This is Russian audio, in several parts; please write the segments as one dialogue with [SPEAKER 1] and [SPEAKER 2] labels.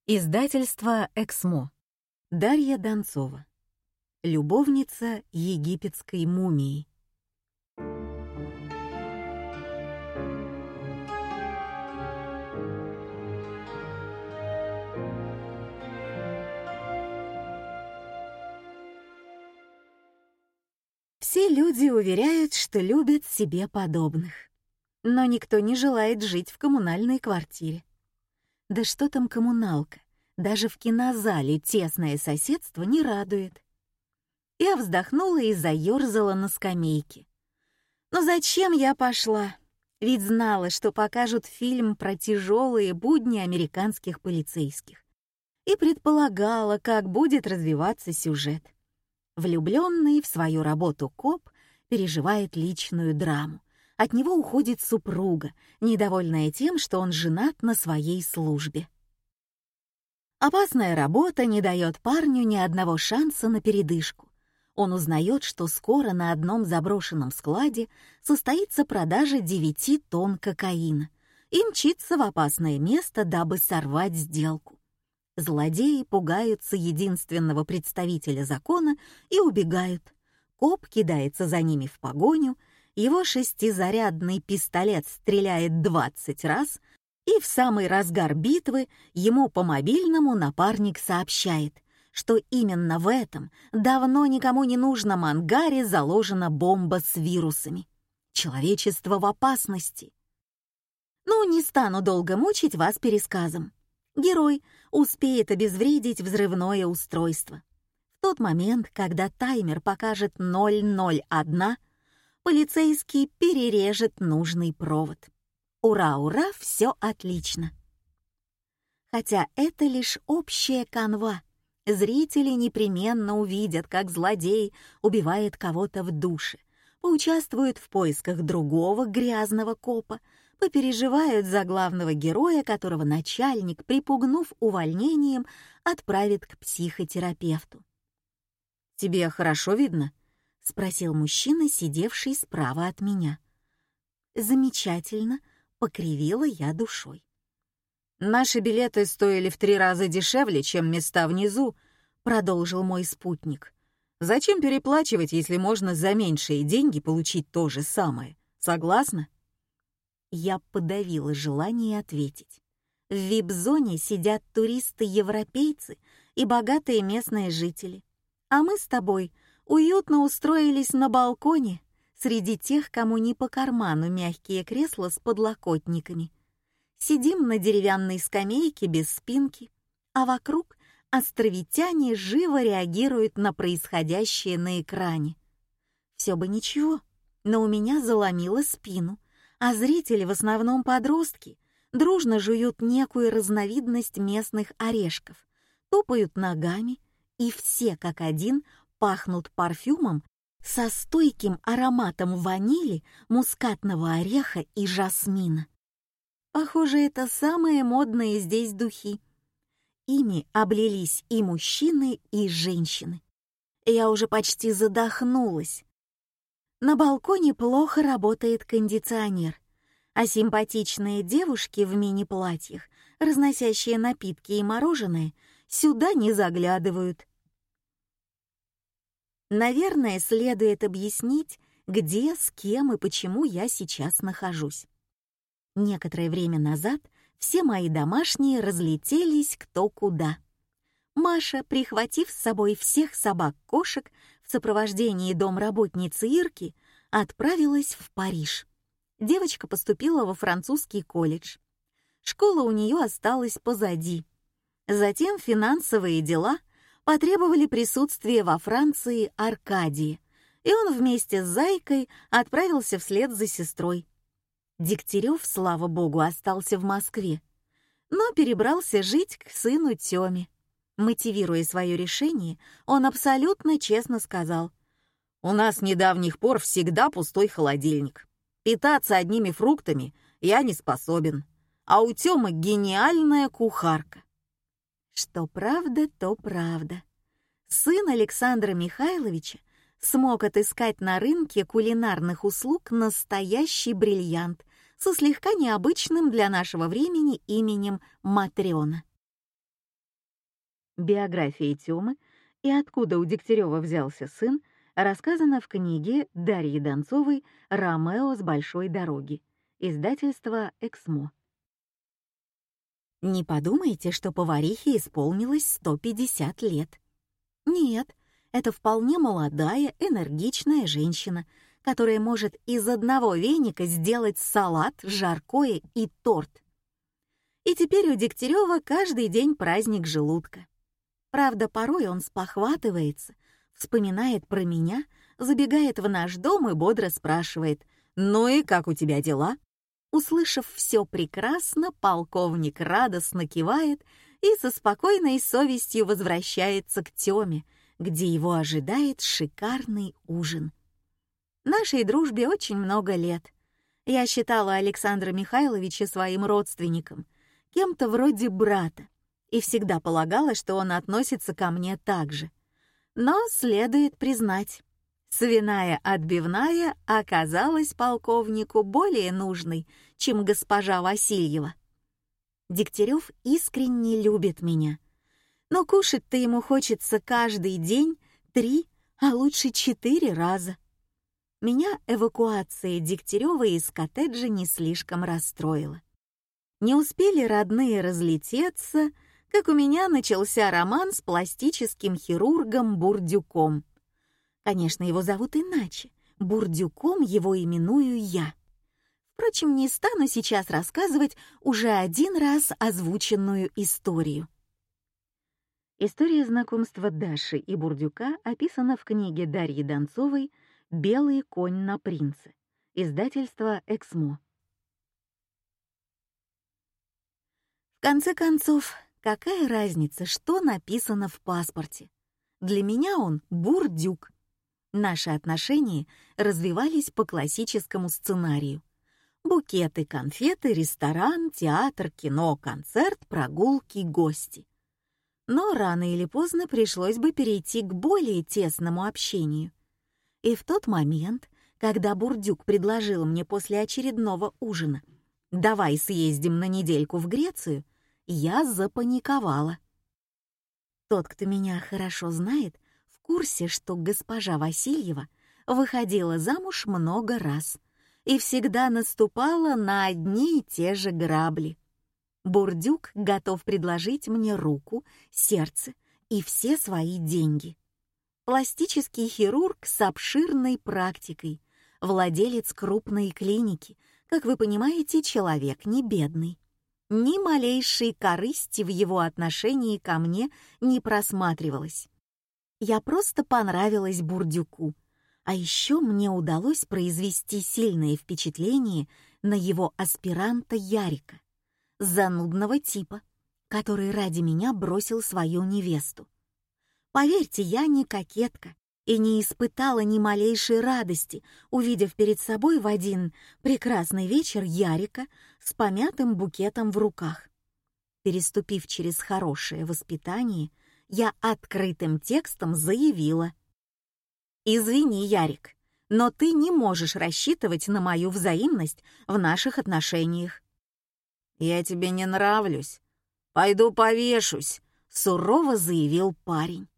[SPEAKER 1] Издательство «Эксмо». Дарья Донцова. Любовница египетской мумии. Все люди уверяют, что любят себе подобных. Но никто не желает жить в коммунальной квартире. Да что там коммуналка? Даже в кинозале тесное соседство не радует. Я вздохнула и заёрзала на скамейке. Но зачем я пошла? Ведь знала, что покажут фильм про тяжелые будни американских полицейских. И предполагала, как будет развиваться сюжет. Влюбленный в свою работу коп переживает личную драму. От него уходит супруга, недовольная тем, что он женат на своей службе. Опасная работа не дает парню ни одного шанса на передышку. Он узнает, что скоро на одном заброшенном складе состоится продажа 9 тонн кокаина и мчится в опасное место, дабы сорвать сделку. Злодеи пугаются единственного представителя закона и убегают. Коп кидается за ними в погоню, его 6-зарядный пистолет стреляет 20 раз, и в самый разгар битвы ему по мобильному напарник сообщает, что именно в этом давно никому не нужном ангаре заложена бомба с вирусами. Человечество в опасности. Не стану долго мучить вас пересказом. Герой успеет обезвредить взрывное устройство. В тот момент, когда таймер покажет 001, полицейский перережет нужный провод. Ура, ура, все отлично. Хотя это лишь общая канва. Зрители непременно увидят, как злодей убивает кого-то в душе, поучаствуют в поисках другого грязного копа, попереживают за главного героя, которого начальник, припугнув увольнением, отправит к психотерапевту. «Тебе хорошо видно?» — спросил мужчина, сидевший справа от меня. «Замечательно», — покривила я душой. «Наши билеты стоили в 3 раза дешевле, чем места внизу», — продолжил мой спутник. «Зачем переплачивать, если можно за меньшие деньги получить то же самое? Согласна?» Я подавила желание ответить. В вип-зоне сидят туристы-европейцы и богатые местные жители. А мы с тобой уютно устроились на балконе среди тех, кому не по карману мягкие кресла с подлокотниками. Сидим на деревянной скамейке без спинки, а вокруг островитяне живо реагируют на происходящее на экране. Все бы ничего, но у меня заломило спину, а зрители, в основном подростки, дружно жуют некую разновидность местных орешков, топают ногами, и все как один пахнут парфюмом со стойким ароматом ванили, мускатного ореха и жасмина. Похоже, это самые модные здесь духи. Ими облились и мужчины, и женщины. Я уже почти задохнулась. На балконе плохо работает кондиционер, а симпатичные девушки в мини-платьях, разносящие напитки и мороженое, сюда не заглядывают. Наверное, следует объяснить, где, с кем и почему я сейчас нахожусь. Некоторое время назад все мои домашние разлетелись кто куда. Маша, прихватив с собой всех собак-кошек в сопровождении домработницы Ирки, отправилась в Париж. Девочка поступила во французский колледж. Школа у нее осталась позади. Затем финансовые дела потребовали присутствия во Франции Аркадии, и он вместе с Зайкой отправился вслед за сестрой. Дегтярев, слава богу, остался в Москве, но перебрался жить к сыну Тёме. Мотивируя свое решение, он абсолютно честно сказал: «У нас с недавних пор всегда пустой холодильник. Питаться одними фруктами я не способен, а у Тёмы гениальная кухарка». Что правда, то правда. Сын Александра Михайловича смог отыскать на рынке кулинарных услуг настоящий бриллиант со слегка необычным для нашего времени именем Матрёна. Биография Тёмы и откуда у Дегтярева взялся сын рассказано в книге Дарьи Донцовой «Ромео с большой дороги», издательство «Эксмо». Не подумайте, что поварихе исполнилось 150 лет. Нет, это вполне молодая, энергичная женщина, которая может из одного веника сделать салат, жаркое и торт. И теперь у Дегтярева каждый день праздник желудка. Правда, порой он спохватывается, вспоминает про меня, забегает в наш дом и бодро спрашивает: «Ну и как у тебя дела?» Услышав все прекрасно, полковник радостно кивает и со спокойной совестью возвращается к Тёме, где его ожидает шикарный ужин. Нашей дружбе очень много лет. Я считала Александра Михайловича своим родственником, кем-то вроде брата, и всегда полагала, что он относится ко мне так же. Но следует признать, свиная отбивная оказалась полковнику более нужной, чем госпожа Васильева. Дегтярев искренне любит меня, но кушать-то ему хочется каждый день 3, а лучше 4 раза. Меня эвакуация Дегтярева из коттеджа не слишком расстроила. Не успели родные разлететься, как у меня начался роман с пластическим хирургом Бурдюком. Конечно, его зовут иначе. Бурдюком его именую я. Впрочем, не стану сейчас рассказывать уже один раз озвученную историю. История знакомства Даши и Бурдюка описана в книге Дарьи Донцовой «Белый конь на принце», издательство «Эксмо». В конце концов, какая разница, что написано в паспорте? Для меня он Бурдюк. Наши отношения развивались по классическому сценарию. Букеты, конфеты, ресторан, театр, кино, концерт, прогулки, гости. Но рано или поздно пришлось бы перейти к более тесному общению. И в тот момент, когда Бурдюк предложил мне после очередного ужина: «Давай съездим на недельку в Грецию», я запаниковала. Тот, кто меня хорошо знает, в курсе, что госпожа Васильева выходила замуж много раз и всегда наступала на одни и те же грабли. Бурдюк готов предложить мне руку, сердце и все свои деньги. Пластический хирург с обширной практикой, владелец крупной клиники, как вы понимаете, человек не бедный. Ни малейшей корысти в его отношении ко мне не просматривалось. Я просто понравилась Бурдюку, а еще мне удалось произвести сильное впечатление на его аспиранта Ярика, занудного типа, который ради меня бросил свою невесту. Поверьте, я не кокетка и не испытала ни малейшей радости, увидев перед собой в один прекрасный вечер Ярика с помятым букетом в руках. Переступив через хорошее воспитание, я открытым текстом заявила: «Извини, Ярик, но ты не можешь рассчитывать на мою взаимность в наших отношениях». «Я тебе не нравлюсь. Пойду повешусь», — сурово заявил парень.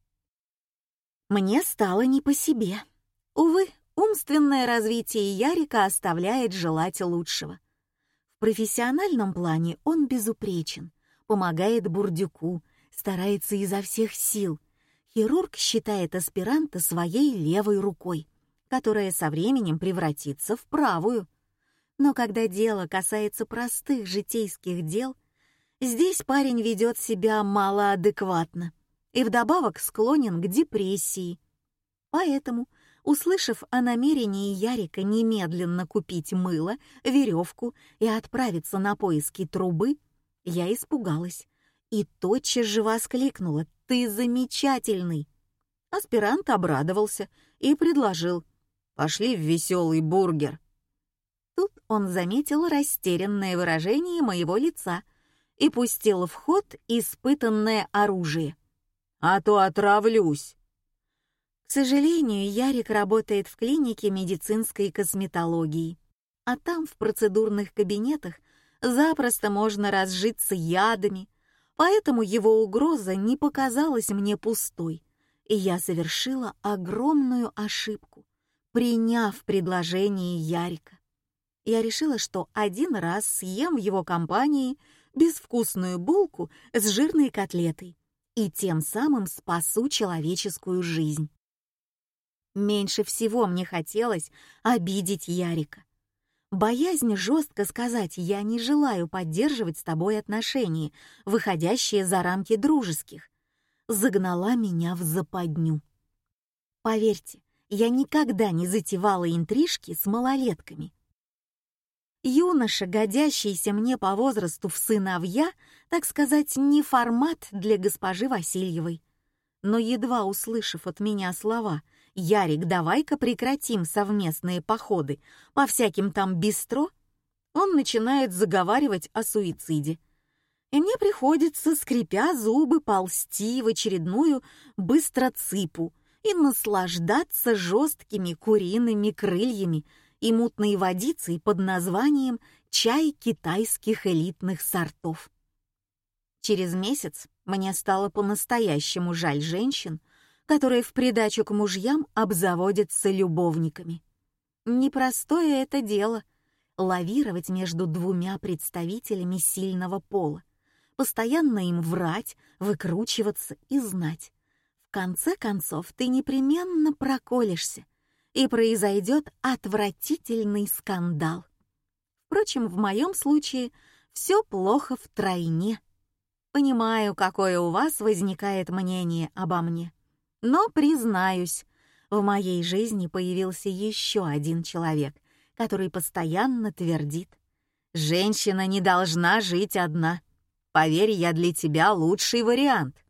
[SPEAKER 1] Мне стало не по себе. Увы, умственное развитие Ярика оставляет желать лучшего. В профессиональном плане он безупречен, помогает Бурдюку, старается изо всех сил. Хирург считает аспиранта своей левой рукой, которая со временем превратится в правую. Но когда дело касается простых житейских дел, здесь парень ведет себя малоадекватно и вдобавок склонен к депрессии. Поэтому, услышав о намерении Ярика немедленно купить мыло, веревку и отправиться на поиски трубы, я испугалась и тотчас же воскликнула: «Ты замечательный!» Аспирант обрадовался и предложил: «Пошли в веселый бургер». Тут он заметил растерянное выражение моего лица и пустил в ход испытанное оружие. «А то отравлюсь». К сожалению, Ярик работает в клинике медицинской косметологии, а там в процедурных кабинетах запросто можно разжиться ядами, Поэтому его угроза не показалась мне пустой, и я совершила огромную ошибку, приняв предложение Ярика. Я решила, что один раз съем в его компании безвкусную булку с жирной котлетой и тем самым спасу человеческую жизнь. Меньше всего мне хотелось обидеть Ярика. Боязнь жестко сказать «я не желаю поддерживать с тобой отношения, выходящие за рамки дружеских», загнала меня в западню. Поверьте, я никогда не затевала интрижки с малолетками. Юноша, годящийся мне по возрасту в сыновья, так сказать, не формат для госпожи Васильевой. Но едва услышав от меня слова «Ярик, давай-ка прекратим совместные походы по всяким там бистро», он начинает заговаривать о суициде. И мне приходится, скрипя зубы, ползти в очередную быстроцыпу и наслаждаться жесткими куриными крыльями и мутной водицей под названием «чай китайских элитных сортов». Через месяц мне стало по-настоящему жаль женщин, которые в придачу к мужьям обзаводятся любовниками. Непростое это дело — лавировать между двумя представителями сильного пола, постоянно им врать, выкручиваться и знать. В конце концов, ты непременно проколешься, и произойдет отвратительный скандал. Впрочем, в моем случае все плохо втройне. Понимаю, какое у вас возникает мнение обо мне. Но, признаюсь, в моей жизни появился еще один человек, который постоянно твердит: «Женщина не должна жить одна. Поверь, я для тебя лучший вариант».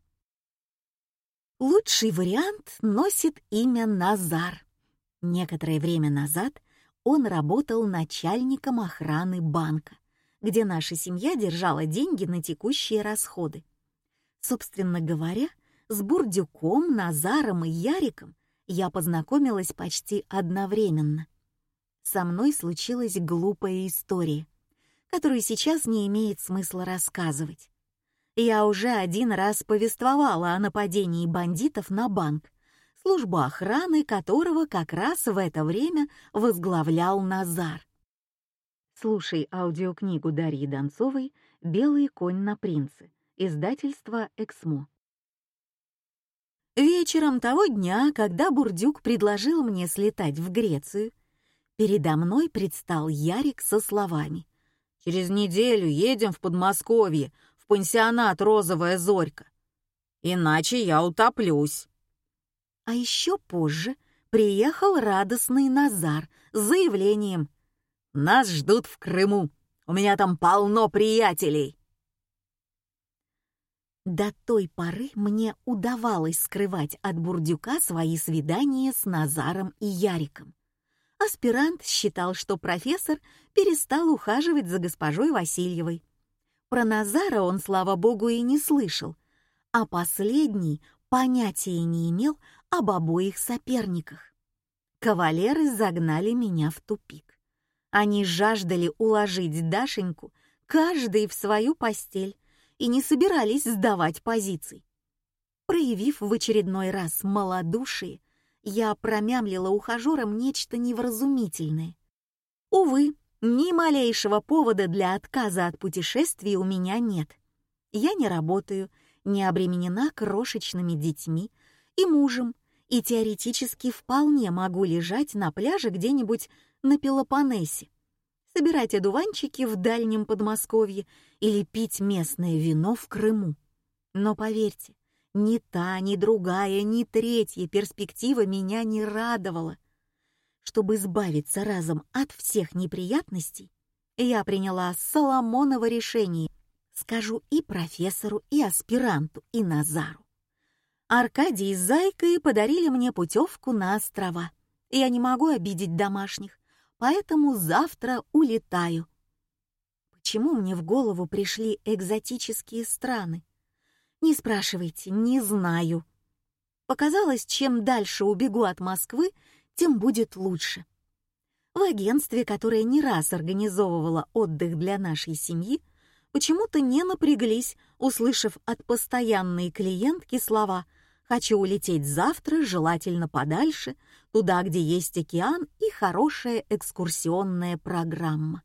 [SPEAKER 1] Лучший вариант носит имя Назар. Некоторое время назад он работал начальником охраны банка, где наша семья держала деньги на текущие расходы. Собственно говоря, с Бурдюком, Назаром и Яриком я познакомилась почти одновременно. Со мной случилась глупая история, которую сейчас не имеет смысла рассказывать. Я уже один раз повествовала о нападении бандитов на банк, службу охраны которого как раз в это время возглавлял Назар. Слушай аудиокнигу Дарьи Донцовой «Белый конь на принце», издательство «Эксмо». Вечером того дня, когда Бурдюк предложил мне слетать в Грецию, передо мной предстал Ярик со словами: «Через неделю едем в Подмосковье, в пансионат «Розовая зорька». Иначе я утоплюсь». А еще позже приехал радостный Назар с заявлением: «Нас ждут в Крыму, у меня там полно приятелей». До той поры мне удавалось скрывать от Бурдюка свои свидания с Назаром и Яриком. Аспирант считал, что профессор перестал ухаживать за госпожой Васильевой. Про Назара он, слава богу, и не слышал, а последний понятия не имел об обоих соперниках. Кавалеры загнали меня в тупик. Они жаждали уложить Дашеньку, каждый в свою постель, и не собирались сдавать позиций. Проявив в очередной раз малодушие, я промямлила ухажерам нечто невразумительное. Увы, ни малейшего повода для отказа от путешествий у меня нет. Я не работаю, не обременена крошечными детьми и мужем, и теоретически вполне могу лежать на пляже где-нибудь на Пелопоннесе, собирать одуванчики в дальнем Подмосковье или пить местное вино в Крыму. Но поверьте, ни та, ни другая, ни третья перспектива меня не радовала. Чтобы избавиться разом от всех неприятностей, я приняла Соломоново решение. Скажу и профессору, и аспиранту, и Назару. Аркадий с Зайкой подарили мне путевку на острова. Я не могу обидеть домашних, поэтому завтра улетаю. Почему мне в голову пришли экзотические страны? Не спрашивайте, не знаю. Показалось, чем дальше убегу от Москвы, тем будет лучше. В агентстве, которое не раз организовывало отдых для нашей семьи, почему-то не напряглись, услышав от постоянной клиентки слова «хочу улететь завтра, желательно подальше, туда, где есть океан и хорошая экскурсионная программа».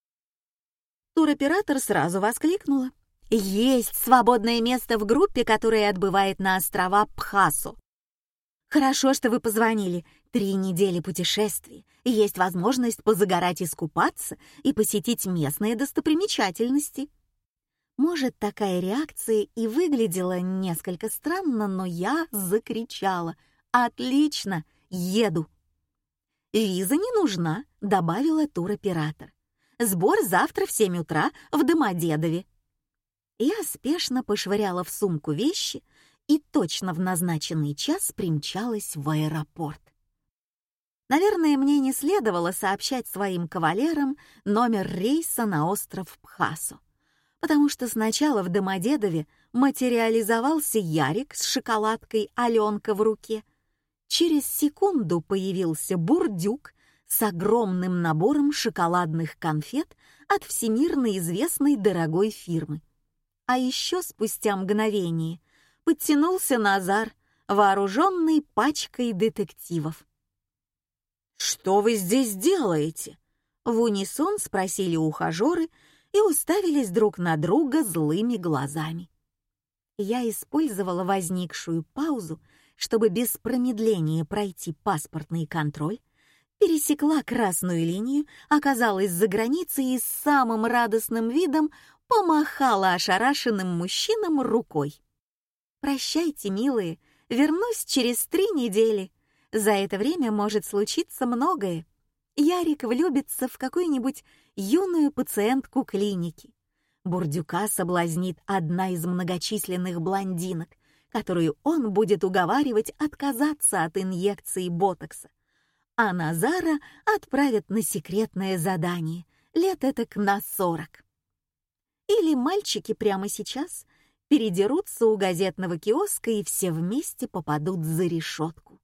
[SPEAKER 1] Туроператор сразу воскликнула: «Есть свободное место в группе, которая отбывает на острова Пхасо. Хорошо, что вы позвонили. 3 недели путешествий, и есть возможность позагорать, искупаться и посетить местные достопримечательности». Может, такая реакция и выглядела несколько странно, но я закричала: «Отлично, еду!» «Виза не нужна», — добавила туроператор. «Сбор завтра в 7 утра в Домодедове». Я спешно пошвыряла в сумку вещи и точно в назначенный час примчалась в аэропорт. Наверное, мне не следовало сообщать своим кавалерам номер рейса на остров Пхасо, потому что сначала в Домодедове материализовался Ярик с шоколадкой «Аленка» в руке. Через секунду появился бурдюк с огромным набором шоколадных конфет от всемирно известной дорогой фирмы. А еще спустя мгновение подтянулся Назар, вооруженный пачкой детективов. «Что вы здесь делаете?» — в унисон спросили ухажеры и уставились друг на друга злыми глазами. Я использовала возникшую паузу, чтобы без промедления пройти паспортный контроль, пересекла красную линию, оказалась за границей и с самым радостным видом помахала ошарашенным мужчинам рукой. «Прощайте, милые, вернусь через 3 недели. За это время может случиться многое. Ярик влюбится в какую-нибудь юную пациентку клиники. Бурдюка соблазнит одна из многочисленных блондинок, которую он будет уговаривать отказаться от инъекции ботокса. А Назара отправят на секретное задание, лет этак на 40. Или мальчики прямо сейчас передерутся у газетного киоска и все вместе попадут за решетку.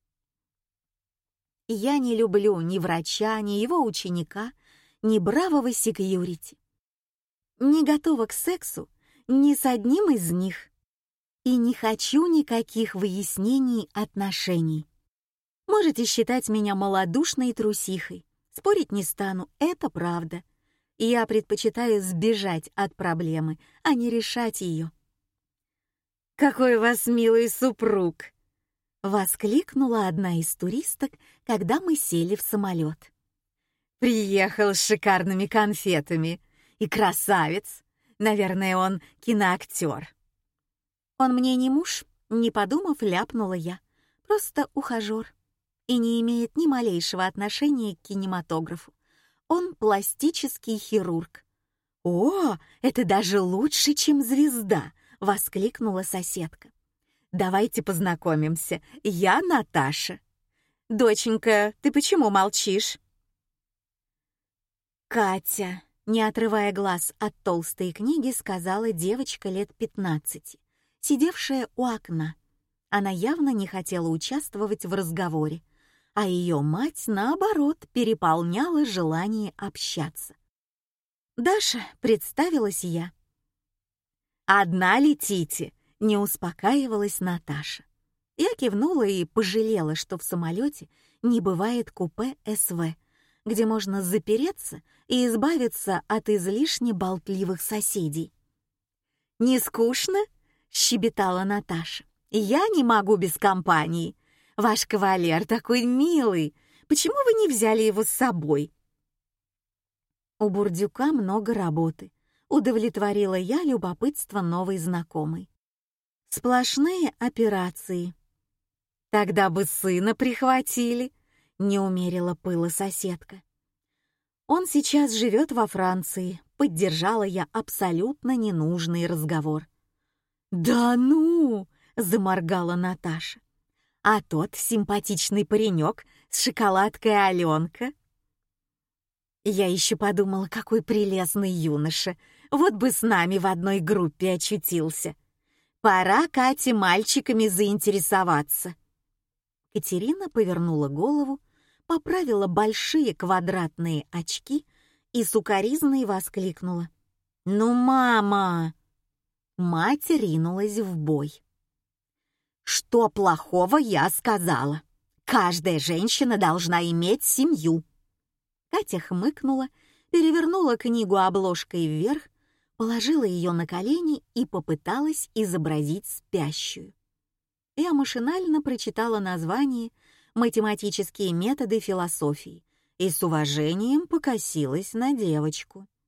[SPEAKER 1] Я не люблю ни врача, ни его ученика, ни бравого секьюрити. Не готова к сексу ни с одним из них. И не хочу никаких выяснений отношений. Можете считать меня малодушной трусихой. Спорить не стану, это правда. Я предпочитаю сбежать от проблемы, а не решать ее. «Какой у вас милый супруг!» — воскликнула одна из туристок, когда мы сели в самолет. «Приехал с шикарными конфетами. И красавец. Наверное, он киноактер». «Он мне не муж», — не подумав, ляпнула я. «Просто ухажер. И не имеет ни малейшего отношения к кинематографу. Он пластический хирург». «О, это даже лучше, чем звезда!» — воскликнула соседка. «Давайте познакомимся. Я Наташа». «Доченька, ты почему молчишь?» «Катя», — не отрывая глаз от толстой книги, сказала девочка лет 15, сидевшая у окна. Она явно не хотела участвовать в разговоре, а ее мать, наоборот, переполняла желание общаться. «Даша», — представилась я. «Одна летите?» — не успокаивалась Наташа. Я кивнула и пожалела, что в самолете не бывает купе СВ, где можно запереться и избавиться от излишне болтливых соседей. «Не скучно?» — щебетала Наташа. «Я не могу без компании. Ваш кавалер такой милый. Почему вы не взяли его с собой?» «У бурдюка много работы», — удовлетворила я любопытство новой знакомой. «Сплошные операции». «Тогда бы сына прихватили», — не умерила пыла соседка. «Он сейчас живет во Франции», — поддержала я абсолютно ненужный разговор. «Да ну!» — заморгала Наташа. «А тот симпатичный паренек с шоколадкой Аленка?» Я еще подумала, какой прелестный юноша, вот бы с нами в одной группе очутился. Пора Кате мальчиками заинтересоваться. Катерина повернула голову, поправила большие квадратные очки и сукоризной воскликнула. «Ну, мама!» Мать ринулась в бой. «Что плохого я сказала? Каждая женщина должна иметь семью». Катя хмыкнула, перевернула книгу обложкой вверх, положила ее на колени и попыталась изобразить спящую. Я машинально прочитала название «Математические методы философии» и с уважением покосилась на девочку.